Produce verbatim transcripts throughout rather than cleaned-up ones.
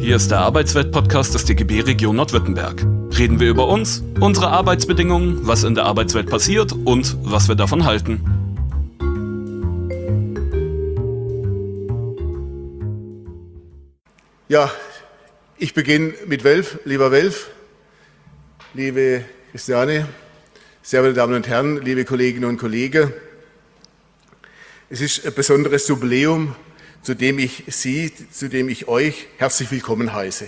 Hier ist der Arbeitswelt-Podcast des D G B Region Nordwürttemberg. Reden wir über uns, unsere Arbeitsbedingungen, was in der Arbeitswelt passiert und was wir davon halten. Ja, ich beginne mit Welf. Lieber Welf, liebe Christiane, sehr verehrte Damen und Herren, liebe Kolleginnen und Kollegen. Es ist ein besonderes Jubiläum, zu dem ich Sie, zu dem ich euch herzlich willkommen heiße.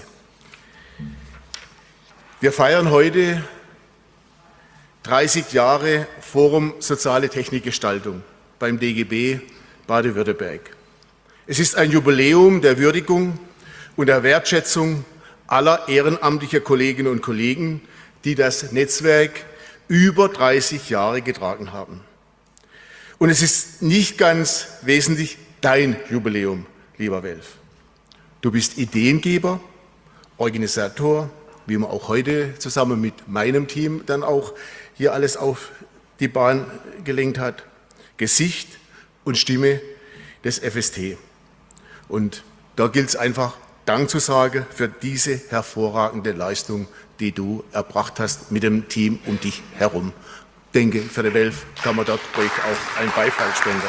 Wir feiern heute dreißig Jahre Forum Soziale Technikgestaltung beim D G B Baden-Württemberg. Es ist ein Jubiläum der Würdigung und der Wertschätzung aller ehrenamtlicher Kolleginnen und Kollegen, die das Netzwerk über dreißig Jahre getragen haben. Und es ist nicht ganz wesentlich dein Jubiläum, lieber Welf. Du bist Ideengeber, Organisator, wie man auch heute zusammen mit meinem Team dann auch hier alles auf die Bahn gelenkt hat, Gesicht und Stimme des F S T. Und da gilt es einfach, Dank zu sagen für diese hervorragende Leistung, die du erbracht hast mit dem Team um dich herum. Ich denke, für die Welf kann man dort ruhig auch einen Beifall spenden.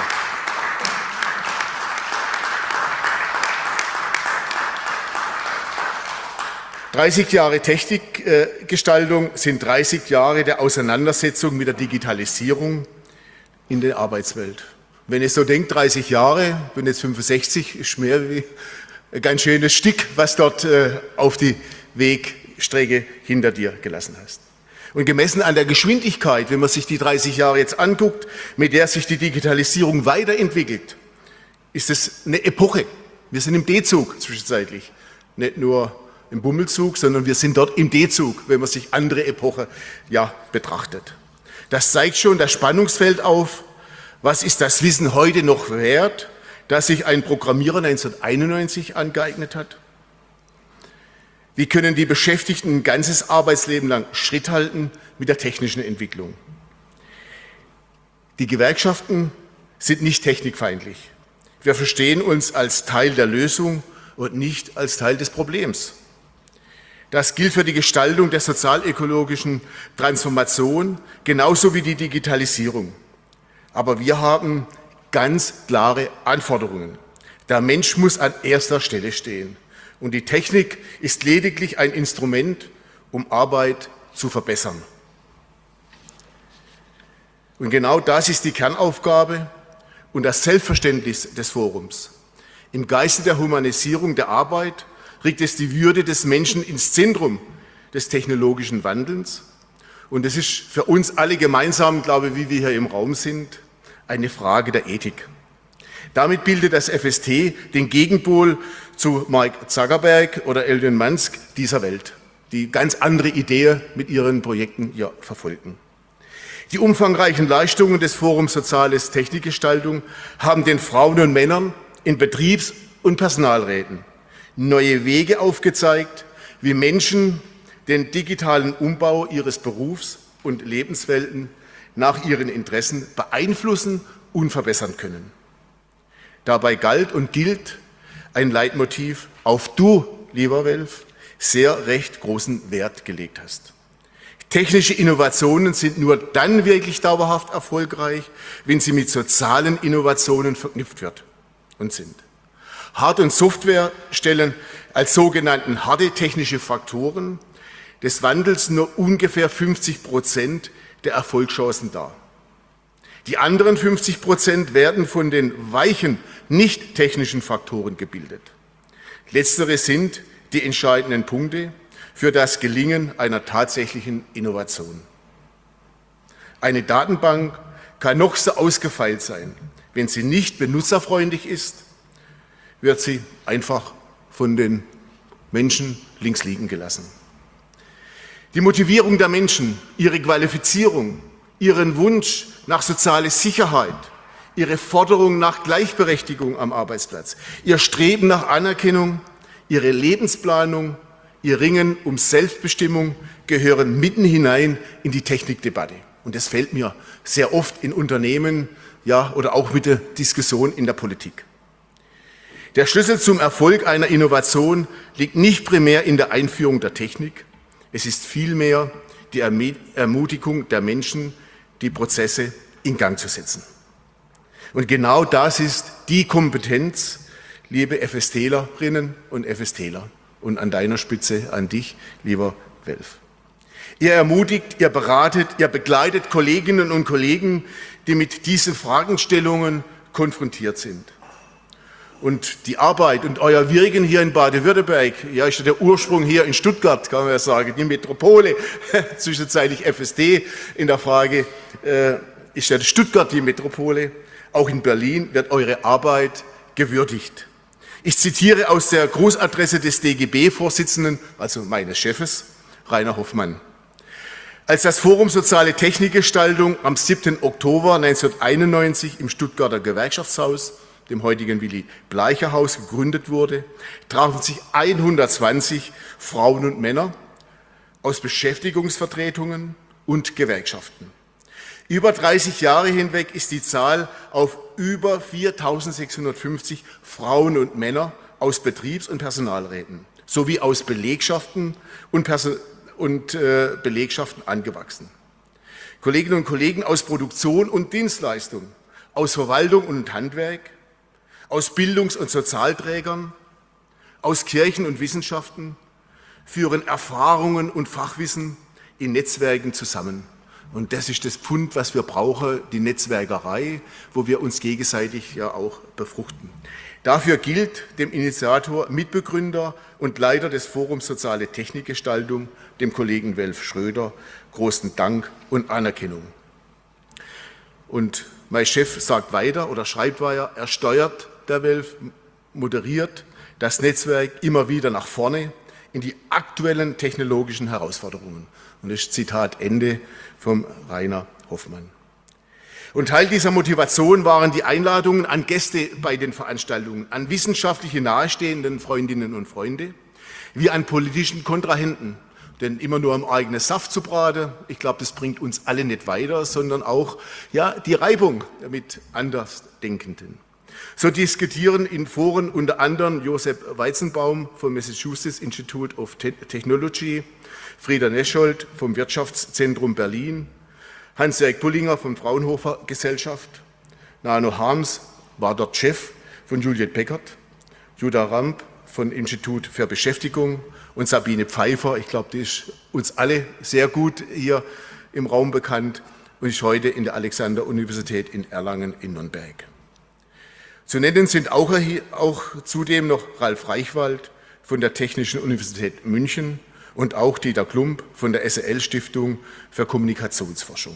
dreißig Jahre Technikgestaltung sind dreißig Jahre der Auseinandersetzung mit der Digitalisierung in der Arbeitswelt. Wenn ihr so denkt, dreißig Jahre, ich bin jetzt fünfundsechzig, ist mehr wie ein ganz schönes Stück, was dort auf die Wegstrecke hinter dir gelassen hast. Und gemessen an der Geschwindigkeit, wenn man sich die dreißig Jahre jetzt anguckt, mit der sich die Digitalisierung weiterentwickelt, ist es eine Epoche. Wir sind im D-Zug zwischenzeitlich, nicht nur im Bummelzug, sondern wir sind dort im D-Zug, wenn man sich andere Epochen ja, betrachtet. Das zeigt schon das Spannungsfeld auf. Was ist das Wissen heute noch wert, das sich ein Programmierer neunzehnhunderteinundneunzig angeeignet hat? Wie können die Beschäftigten ein ganzes Arbeitsleben lang Schritt halten mit der technischen Entwicklung? Die Gewerkschaften sind nicht technikfeindlich. Wir verstehen uns als Teil der Lösung und nicht als Teil des Problems. Das gilt für die Gestaltung der sozialökologischen Transformation, genauso wie die Digitalisierung. Aber wir haben ganz klare Anforderungen. Der Mensch muss an erster Stelle stehen. Und die Technik ist lediglich ein Instrument, um Arbeit zu verbessern. Und genau das ist die Kernaufgabe und das Selbstverständnis des Forums. Im Geiste der Humanisierung der Arbeit rückt es die Würde des Menschen ins Zentrum des technologischen Wandels. Und es ist für uns alle gemeinsam, glaube ich, wie wir hier im Raum sind, eine Frage der Ethik. Damit bildet das F S T den Gegenpol zu Mark Zuckerberg oder Elon Musk dieser Welt, die ganz andere Ideen mit ihren Projekten ja, verfolgen. Die umfangreichen Leistungen des Forums Soziales Technikgestaltung haben den Frauen und Männern in Betriebs- und Personalräten neue Wege aufgezeigt, wie Menschen den digitalen Umbau ihres Berufs- und Lebenswelten nach ihren Interessen beeinflussen und verbessern können. Dabei galt und gilt ein Leitmotiv, auf du, lieber Welf, sehr recht großen Wert gelegt hast. Technische Innovationen sind nur dann wirklich dauerhaft erfolgreich, wenn sie mit sozialen Innovationen verknüpft wird und sind. Hard- und Software stellen als sogenannten harte technische Faktoren des Wandels nur ungefähr fünfzig Prozent der Erfolgschancen dar. Die anderen fünfzig Prozent werden von den weichen, nicht technischen Faktoren gebildet. Letztere sind die entscheidenden Punkte für das Gelingen einer tatsächlichen Innovation. Eine Datenbank kann noch so ausgefeilt sein. Wenn sie nicht benutzerfreundlich ist, wird sie einfach von den Menschen links liegen gelassen. Die Motivierung der Menschen, ihre Qualifizierung, ihren Wunsch nach sozialer Sicherheit, ihre Forderung nach Gleichberechtigung am Arbeitsplatz, ihr Streben nach Anerkennung, ihre Lebensplanung, ihr Ringen um Selbstbestimmung gehören mitten hinein in die Technikdebatte. Und das fällt mir sehr oft in Unternehmen ja, oder auch mit der Diskussion in der Politik. Der Schlüssel zum Erfolg einer Innovation liegt nicht primär in der Einführung der Technik, es ist vielmehr die Ermutigung der Menschen, die Prozesse in Gang zu setzen. Und genau das ist die Kompetenz, liebe FSTlerinnen und FSTler, und an deiner Spitze an dich, lieber Welf. Ihr ermutigt, ihr beratet, ihr begleitet Kolleginnen und Kollegen, die mit diesen Fragestellungen konfrontiert sind. Und die Arbeit und euer Wirken hier in Baden-Württemberg, ja, ist ja der Ursprung hier in Stuttgart, kann man ja sagen, die Metropole, zwischenzeitlich F S D in der Frage, äh, ist ja Stuttgart die Metropole. Auch in Berlin wird eure Arbeit gewürdigt. Ich zitiere aus der Grußadresse des D G B-Vorsitzenden, also meines Chefes, Rainer Hoffmann. Als das Forum Soziale Technikgestaltung am siebten Oktober neunzehnhunderteinundneunzig im Stuttgarter Gewerkschaftshaus, dem heutigen Willy-Bleicher-Haus, gegründet wurde, trafen sich hundertzwanzig Frauen und Männer aus Beschäftigungsvertretungen und Gewerkschaften. Über dreißig Jahre hinweg ist die Zahl auf über viertausendsechshundertfünfzig Frauen und Männer aus Betriebs- und Personalräten sowie aus Belegschaften und, Person- und äh, Belegschaften angewachsen. Kolleginnen und Kollegen aus Produktion und Dienstleistung, aus Verwaltung und Handwerk, aus Bildungs- und Sozialträgern, aus Kirchen und Wissenschaften führen Erfahrungen und Fachwissen in Netzwerken zusammen. Und das ist das Pfund, was wir brauchen, die Netzwerkerei, wo wir uns gegenseitig ja auch befruchten. Dafür gilt dem Initiator, Mitbegründer und Leiter des Forums Soziale Technikgestaltung, dem Kollegen Welf Schröder, großen Dank und Anerkennung. Und mein Chef sagt weiter oder schreibt weiter, er steuert, der Welf, moderiert das Netzwerk immer wieder nach vorne in die aktuellen technologischen Herausforderungen. Und das ist Zitat Ende vom Rainer Hoffmann. Und Teil dieser Motivation waren die Einladungen an Gäste bei den Veranstaltungen, an wissenschaftliche nahestehenden Freundinnen und Freunde, wie an politischen Kontrahenten. Denn immer nur im eigenen Saft zu braten, ich glaube, das bringt uns alle nicht weiter, sondern auch ja, die Reibung mit Andersdenkenden. So diskutieren in Foren unter anderem Josef Weizenbaum vom Massachusetts Institute of Technology, Frieda Neschold vom Wirtschaftszentrum Berlin, Hans-Jörg Bullinger von Fraunhofer Gesellschaft, Nano Harms war dort Chef von Juliet Peckert, Judah Ramp von Institut für Beschäftigung und Sabine Pfeiffer, ich glaube, die ist uns alle sehr gut hier im Raum bekannt und ist heute in der Alexander-Universität in Erlangen in Nürnberg. Zu nennen sind auch, auch zudem noch Ralf Reichwald von der Technischen Universität München und auch Dieter Klump von der S E L-Stiftung für Kommunikationsforschung.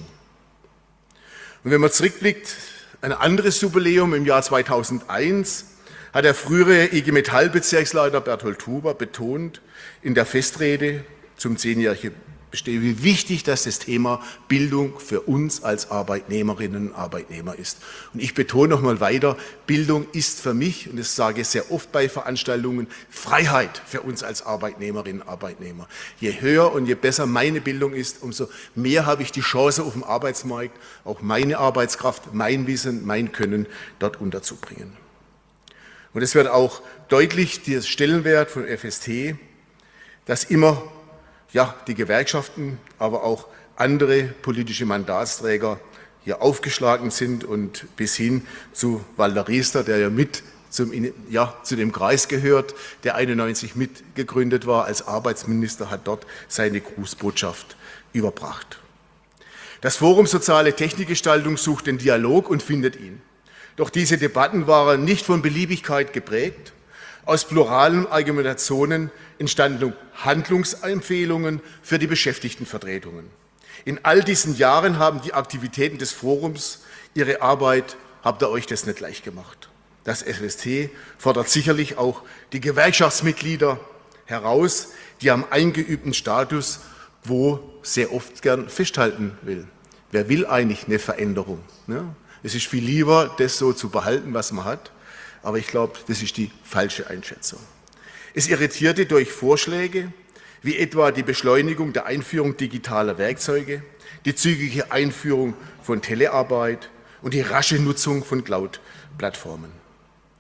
Und wenn man zurückblickt, ein anderes Jubiläum im Jahr zweitausendeins hat der frühere I G Metall-Bezirksleiter Berthold Huber betont in der Festrede zum zehnjährigen Bestehen, wie wichtig dass das Thema Bildung für uns als Arbeitnehmerinnen und Arbeitnehmer ist. Und ich betone noch mal weiter, Bildung ist für mich, und das sage ich sehr oft bei Veranstaltungen, Freiheit für uns als Arbeitnehmerinnen und Arbeitnehmer. Je höher und je besser meine Bildung ist, umso mehr habe ich die Chance auf dem Arbeitsmarkt, auch meine Arbeitskraft, mein Wissen, mein Können dort unterzubringen. Und es wird auch deutlich, der Stellenwert von F S T, dass immer ja, die Gewerkschaften, aber auch andere politische Mandatsträger hier aufgeschlagen sind und bis hin zu Walter Riester, der ja mit zum, ja, zu dem Kreis gehört, der einundneunzig mitgegründet war als Arbeitsminister, hat dort seine Grußbotschaft überbracht. Das Forum Soziale Technikgestaltung sucht den Dialog und findet ihn. Doch diese Debatten waren nicht von Beliebigkeit geprägt. Aus pluralen Argumentationen entstanden Handlungsempfehlungen für die Beschäftigtenvertretungen. In all diesen Jahren haben die Aktivitäten des Forums ihre Arbeit, habt ihr euch das nicht leicht gemacht. Das F S T fordert sicherlich auch die Gewerkschaftsmitglieder heraus, die am eingeübten Status quo sehr oft gern festhalten will. Wer will eigentlich eine Veränderung? Es ist viel lieber, das so zu behalten, was man hat. Aber ich glaube, das ist die falsche Einschätzung. Es irritierte durch Vorschläge, wie etwa die Beschleunigung der Einführung digitaler Werkzeuge, die zügige Einführung von Telearbeit und die rasche Nutzung von Cloud-Plattformen.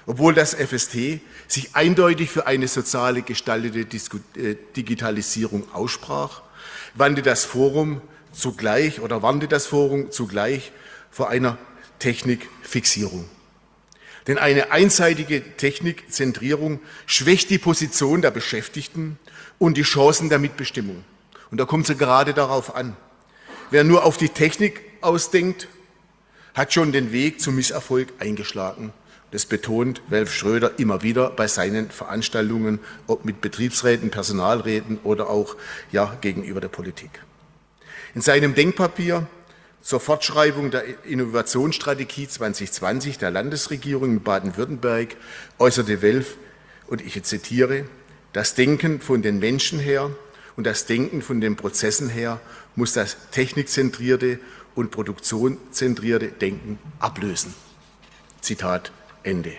Obwohl das F S T sich eindeutig für eine soziale gestaltete Digitalisierung aussprach, wandte das Forum zugleich oder warnte das Forum zugleich vor einer Technikfixierung. Denn eine einseitige Technikzentrierung schwächt die Position der Beschäftigten und die Chancen der Mitbestimmung. Und da kommt es gerade darauf an. Wer nur auf die Technik ausdenkt, hat schon den Weg zum Misserfolg eingeschlagen. Das betont Welf Schröder immer wieder bei seinen Veranstaltungen, ob mit Betriebsräten, Personalräten oder auch ja, gegenüber der Politik. In seinem Denkpapier zur Fortschreibung der Innovationsstrategie zwanzig zwanzig der Landesregierung in Baden-Württemberg äußerte Welf, und ich zitiere, das Denken von den Menschen her und das Denken von den Prozessen her muss das technikzentrierte und produktionszentrierte Denken ablösen. Zitat Ende.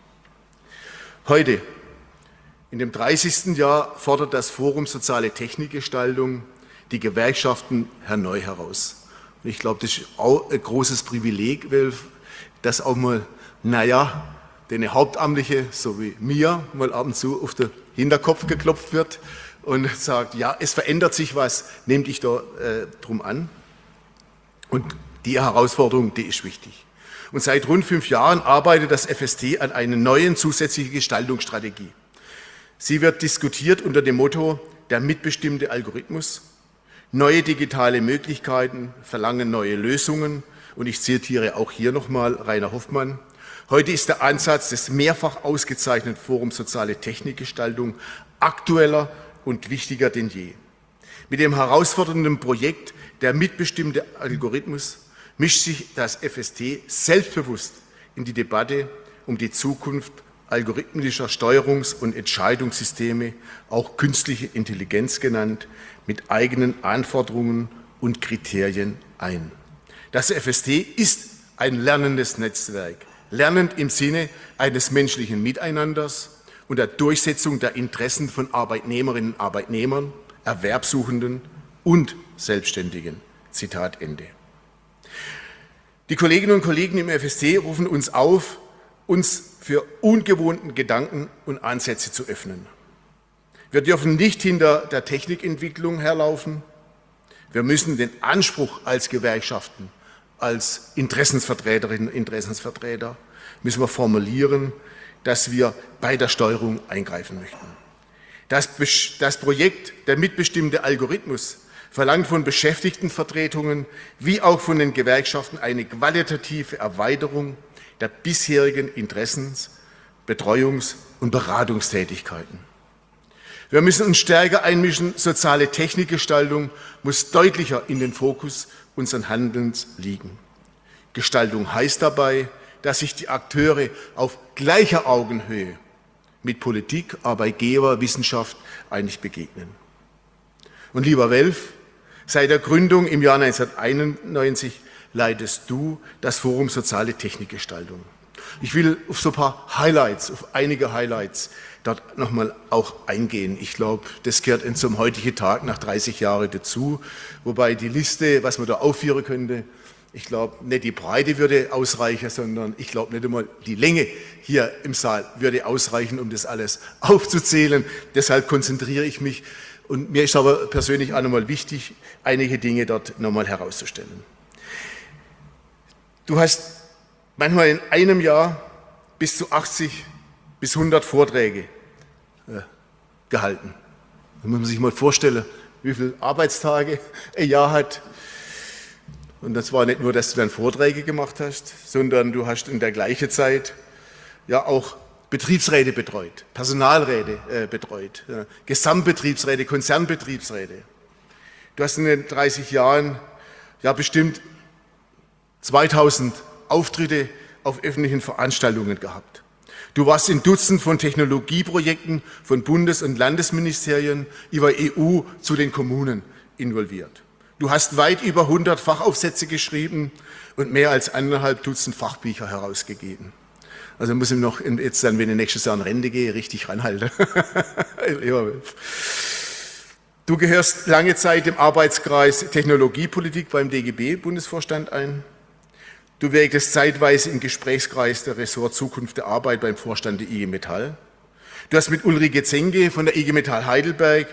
Heute, in dem dreißigsten Jahr, fordert das Forum Soziale Technikgestaltung die Gewerkschaften neu heraus. Und ich glaube, das ist auch ein großes Privileg, dass auch mal, naja, den Hauptamtliche, so wie mir, mal ab und zu auf den Hinterkopf geklopft wird und sagt, ja, es verändert sich was, nehmt dich da äh, drum an. Und die Herausforderung, die ist wichtig. Und seit rund fünf Jahren arbeitet das F S T an einer neuen zusätzlichen Gestaltungsstrategie. Sie wird diskutiert unter dem Motto, der mitbestimmte Algorithmus. Neue digitale Möglichkeiten verlangen neue Lösungen. Und ich zitiere auch hier nochmal Rainer Hoffmann. Heute ist der Ansatz des mehrfach ausgezeichneten Forums Soziale Technikgestaltung aktueller und wichtiger denn je. Mit dem herausfordernden Projekt der mitbestimmte Algorithmus mischt sich das F S T selbstbewusst in die Debatte um die Zukunft algorithmischer Steuerungs- und Entscheidungssysteme, auch künstliche Intelligenz genannt, mit eigenen Anforderungen und Kriterien ein. Das F S T ist ein lernendes Netzwerk, lernend im Sinne eines menschlichen Miteinanders und der Durchsetzung der Interessen von Arbeitnehmerinnen und Arbeitnehmern, Erwerbssuchenden und Selbstständigen. Zitat Ende. Die Kolleginnen und Kollegen im F S T rufen uns auf, uns für ungewohnten Gedanken und Ansätze zu öffnen. Wir dürfen nicht hinter der Technikentwicklung herlaufen. Wir müssen den Anspruch als Gewerkschaften, als Interessensvertreterinnen und Interessensvertreter, müssen wir formulieren, dass wir bei der Steuerung eingreifen möchten. Das, das Projekt der mitbestimmte Algorithmus verlangt von Beschäftigtenvertretungen wie auch von den Gewerkschaften eine qualitative Erweiterung der bisherigen Interessens-, Betreuungs- und Beratungstätigkeiten. Wir müssen uns stärker einmischen. Soziale Technikgestaltung muss deutlicher in den Fokus unseres Handelns liegen. Gestaltung heißt dabei, dass sich die Akteure auf gleicher Augenhöhe mit Politik, Arbeitgeber, Wissenschaft einig begegnen. Und lieber Welf, seit der Gründung im Jahr neunzehnhunderteinundneunzig leitest du das Forum Soziale Technikgestaltung. Ich will auf so ein paar Highlights, auf einige Highlights dort nochmal auch eingehen. Ich glaube, das gehört zum heutigen Tag nach dreißig Jahren dazu, wobei die Liste, was man da aufführen könnte, ich glaube, nicht die Breite würde ausreichen, sondern ich glaube nicht einmal die Länge hier im Saal würde ausreichen, um das alles aufzuzählen. Deshalb konzentriere ich mich. Und mir ist aber persönlich auch nochmal wichtig, einige Dinge dort nochmal herauszustellen. Du hast manchmal in einem Jahr bis zu achtzig bis hundert Vorträge äh, gehalten. Da muss man sich mal vorstellen, wie viele Arbeitstage ein Jahr hat. Und das war nicht nur, dass du dann Vorträge gemacht hast, sondern du hast in der gleichen Zeit ja auch Betriebsräte betreut, Personalräte äh, betreut, ja, Gesamtbetriebsräte, Konzernbetriebsräte. Du hast in den dreißig Jahren ja bestimmt zweitausend Auftritte auf öffentlichen Veranstaltungen gehabt. Du warst in Dutzend von Technologieprojekten von Bundes- und Landesministerien über E U zu den Kommunen involviert. Du hast weit über hundert Fachaufsätze geschrieben und mehr als anderthalb Dutzend Fachbücher herausgegeben. Also muss ich noch jetzt dann, wenn ich nächstes Jahr in Rente gehe, richtig ranhalten. Du gehörst lange Zeit dem Arbeitskreis Technologiepolitik beim D G B-Bundesvorstand ein. Du wirkst zeitweise im Gesprächskreis der Ressort Zukunft der Arbeit beim Vorstand der I G Metall. Du hast mit Ulrike Zenke von der I G Metall Heidelberg,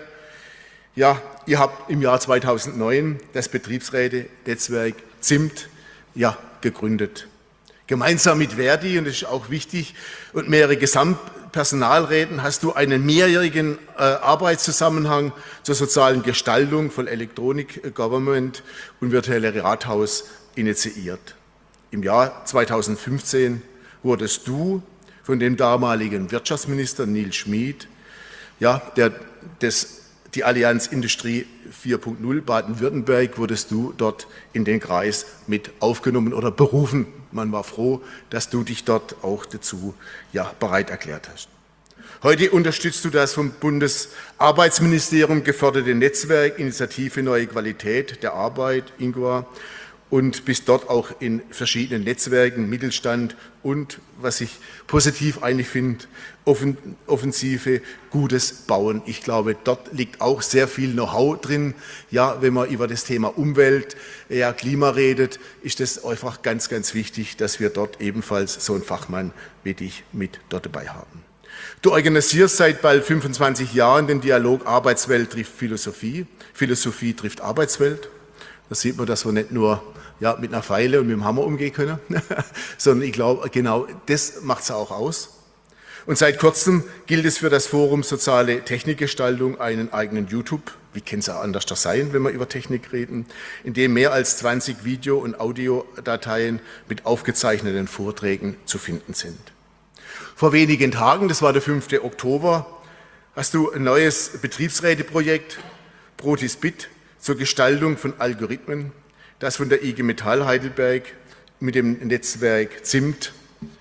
ja, ihr habt im Jahr zweitausendneun das Betriebsräte-Netzwerk Zimt, ja, gegründet. Gemeinsam mit Verdi, und das ist auch wichtig, und mehrere Gesamtpersonalräten hast du einen mehrjährigen äh, Arbeitszusammenhang zur sozialen Gestaltung von Electronic Government und virtuelle Rathaus initiiert. Im Jahr zweitausendfünfzehn wurdest du von dem damaligen Wirtschaftsminister Nils Schmid, ja, der, des, die Allianz Industrie vier Punkt null Baden-Württemberg, wurdest du dort in den Kreis mit aufgenommen oder berufen. Man war froh, dass du dich dort auch dazu, ja, bereit erklärt hast. Heute unterstützt du das vom Bundesarbeitsministerium geförderte Netzwerk Initiative Neue Qualität der Arbeit, I N Q A, und bist dort auch in verschiedenen Netzwerken, Mittelstand und, was ich positiv eigentlich finde, Offen, Offensive, gutes Bauen. Ich glaube, dort liegt auch sehr viel Know-how drin. Ja, wenn man über das Thema Umwelt, ja, Klima redet, ist das einfach ganz, ganz wichtig, dass wir dort ebenfalls so einen Fachmann wie dich mit dort dabei haben. Du organisierst seit bald fünfundzwanzig Jahren den Dialog Arbeitswelt trifft Philosophie, Philosophie trifft Arbeitswelt. Da sieht man, dass wir nicht nur, ja, mit einer Feile und mit dem Hammer umgehen können, sondern ich glaube, genau das macht es auch aus. Und seit kurzem gilt es für das Forum Soziale Technikgestaltung einen eigenen YouTube, wie kann es auch anders sein, wenn wir über Technik reden, in dem mehr als zwanzig Video- und Audiodateien mit aufgezeichneten Vorträgen zu finden sind. Vor wenigen Tagen, das war der fünfte Oktober, hast du ein neues Betriebsräteprojekt, Protisbit, zur Gestaltung von Algorithmen, das von der I G Metall Heidelberg mit dem Netzwerk Zimt,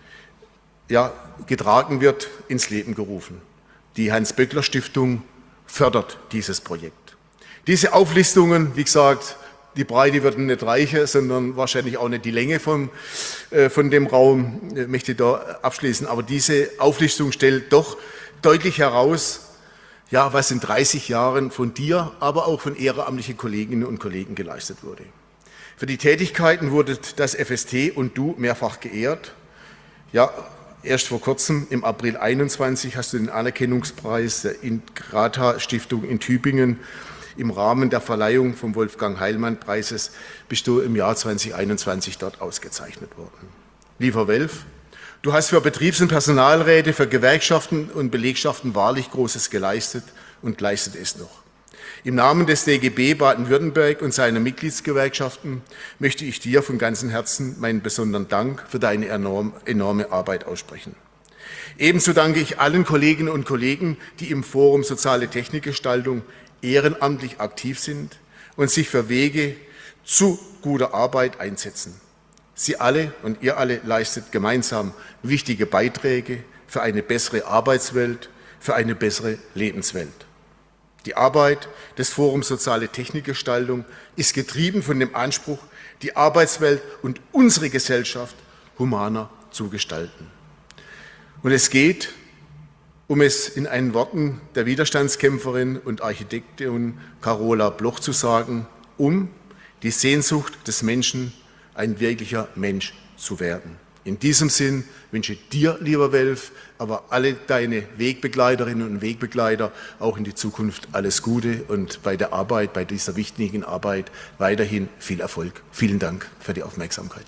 ja, getragen wird, ins Leben gerufen. Die Hans-Böckler-Stiftung fördert dieses Projekt. Diese Auflistungen, wie gesagt, die Breite wird nicht reicher, sondern wahrscheinlich auch nicht die Länge von, äh, von dem Raum, ich möchte da abschließen, aber diese Auflistung stellt doch deutlich heraus, ja, was in dreißig Jahren von dir, aber auch von ehrenamtlichen Kolleginnen und Kollegen geleistet wurde. Für die Tätigkeiten wurde das F S T und du mehrfach geehrt. Ja, erst vor kurzem, im April einundzwanzig, hast du den Anerkennungspreis der Ingrata-Stiftung in Tübingen im Rahmen der Verleihung vom Wolfgang-Heilmann-Preises bist du im Jahr zweitausendeinundzwanzig dort ausgezeichnet worden. Lieber Welf, du hast für Betriebs- und Personalräte, für Gewerkschaften und Belegschaften wahrlich Großes geleistet und leistet es noch. Im Namen des D G B Baden-Württemberg und seiner Mitgliedsgewerkschaften möchte ich dir von ganzem Herzen meinen besonderen Dank für deine enorm, enorme Arbeit aussprechen. Ebenso danke ich allen Kolleginnen und Kollegen, die im Forum Soziale Technikgestaltung ehrenamtlich aktiv sind und sich für Wege zu guter Arbeit einsetzen. Sie alle und ihr alle leistet gemeinsam wichtige Beiträge für eine bessere Arbeitswelt, für eine bessere Lebenswelt. Die Arbeit des Forums Soziale Technikgestaltung ist getrieben von dem Anspruch, die Arbeitswelt und unsere Gesellschaft humaner zu gestalten. Und es geht, um es in einen Worten der Widerstandskämpferin und Architektin Carola Bloch zu sagen, um die Sehnsucht des Menschen, ein wirklicher Mensch zu werden. In diesem Sinn wünsche ich dir, lieber Welf, aber alle deine Wegbegleiterinnen und Wegbegleiter auch in die Zukunft alles Gute und bei der Arbeit, bei dieser wichtigen Arbeit weiterhin viel Erfolg. Vielen Dank für die Aufmerksamkeit.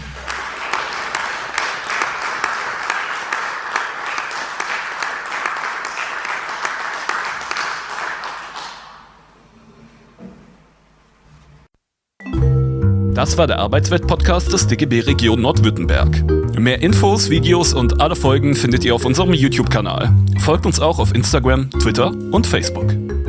Das war der Arbeitswelt-Podcast des D G B Region Nordwürttemberg. Mehr Infos, Videos und alle Folgen findet ihr auf unserem YouTube-Kanal. Folgt uns auch auf Instagram, Twitter und Facebook.